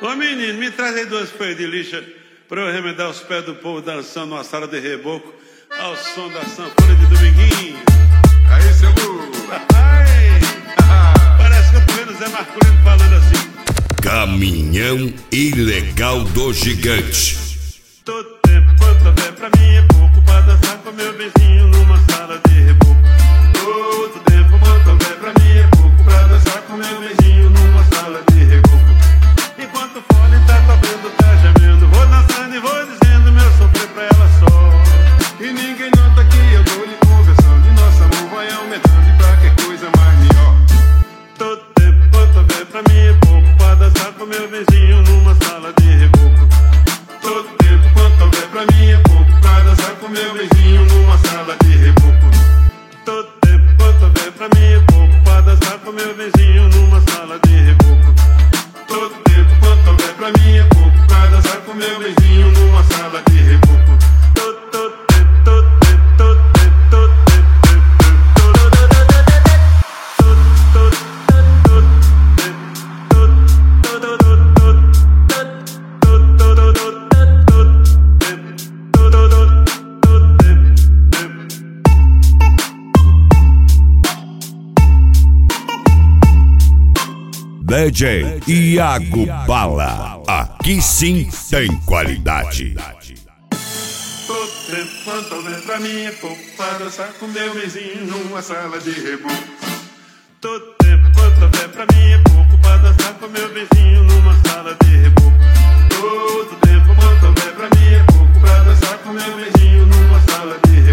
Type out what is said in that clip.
Ô menino, me traz aí 2 folhas de lixa pra eu remendar os pés do povo dançando numa sala de reboco ao som da sanfona de Dominguinho. Aí, seu Lu. Parece que eu tô vendo Zé Marculino falando assim. Caminhão ilegal do gigante. Todo tempo quanto houver pra mim é pouco pra dançar com meu vizinho numa sala de reboco. Todo tempo quanto houver pra mim é pouco pra dançar com meu vizinho numa sala de reboco. Enquanto o fone tá tocando, tá gemendo, vou dançando e vou dizendo meu sofrer pra ela só. E ninguém nota que eu tô lhe conversando, e nosso amor vai aumentando e pra que coisa mais melhor. Todo tempo quanto houver pra mim é pouco pra dançar com meu vizinho numa sala de reboco. Todo tempo quanto houver pra mim é pouco pra dançar com meu vizinho numa sala de reboco. Todo tempo quanto houver pra mim é pouco pra dançar com meu vizinho numa sala de reboco. Todo tempo quanto houver pra mim é pouco pra dançar com meu vizinho numa sala de reboco. DJ Iago Bala, aqui sim tem qualidade. Todo tempo quanto houver pra mim é pouco pra dançar com meu vizinho numa sala de reboco. Todo tempo quanto houver pra mim é pouco pra dançar com meu vizinho numa sala de reboco. Todo tempo quanto houver pra mim é pouco pra dançar com meu vizinho numa sala de reboco.